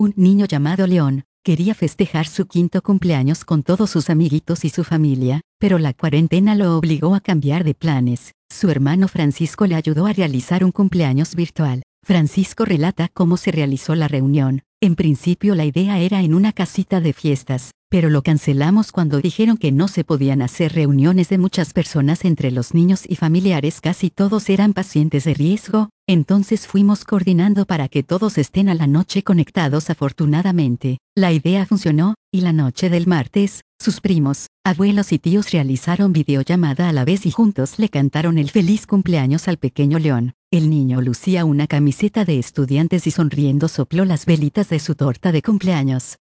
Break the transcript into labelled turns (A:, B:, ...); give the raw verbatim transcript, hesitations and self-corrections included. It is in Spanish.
A: Un niño llamado León quería festejar su quinto cumpleaños con todos sus amiguitos y su familia, pero la cuarentena lo obligó a cambiar de planes. Su hermano Francisco le ayudó a realizar un cumpleaños virtual. Francisco relata cómo se realizó la reunión. En principio la idea era en una casita de fiestas, pero lo cancelamos cuando dijeron que no se podían hacer reuniones de muchas personas entre los niños y familiares. Casi todos eran pacientes de riesgo, entonces fuimos coordinando para que todos estén a la noche conectados. Afortunadamente, la idea funcionó, y la noche del martes, sus primos, abuelos y tíos realizaron videollamada a la vez y juntos le cantaron el feliz cumpleaños al pequeño León. El niño lucía una camiseta de estudiantes y sonriendo sopló las velitas de su torta de cumpleaños.